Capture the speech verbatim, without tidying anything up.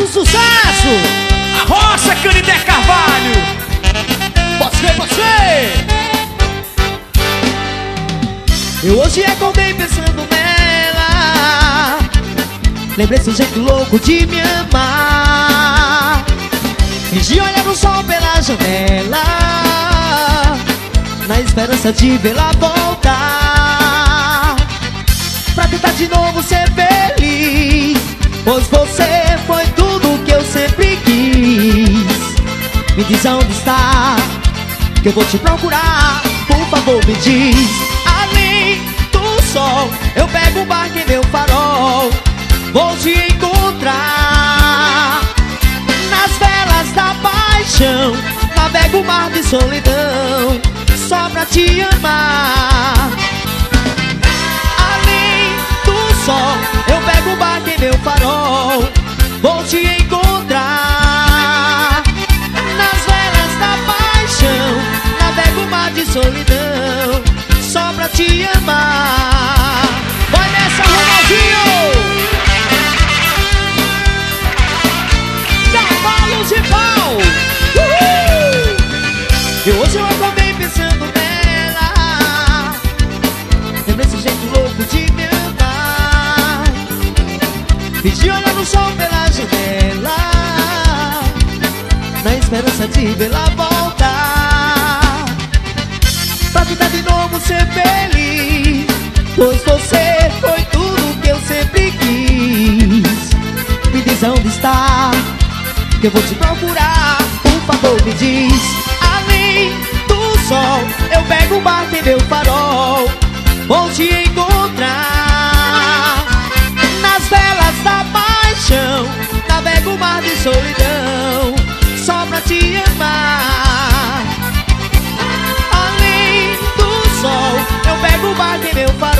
Sucesso, sucesso! A roça, Canidé Carvalho. Pode ser, pode ser! Eu hoje acordei pensando nela. Lembrei seu jeito louco de me amar. Fingi olhar no sol pela janela, na esperança de vê-la voltar, pra tentar de novo ser feliz, pois você foi tudo que eu sempre quis. Me diz aonde está, que eu vou te procurar. Por favor, me diz. Além do sol, eu pego um barco em meu farol, vou te encontrar. Nas velas da paixão, navego o mar de solidão, só pra te amar. Além do sol, eu pego um barco em meu farol, vou te encontrar. Nas velas da paixão, navego o mar de solidão, só pra te amar. Vai nessa, Ronaldinho! Cavalos de pau! Uhul! E hoje eu acordei pensando nela. Lembrei esse jeito louco de me amar. Fingi olhar no sol pela janela, na esperança de vê-la voltar, pra tentar de novo ser feliz, pois você foi tudo que eu sempre quis. Me diz aonde está, que eu vou te procurar. Por favor, me diz. Além do sol, eu pego um barco em meu farol, vou te encontrar. Nas velas da paixão, navego o mar de solidão, só pra te amar. Além do sol, eu pego o barco em meu farol,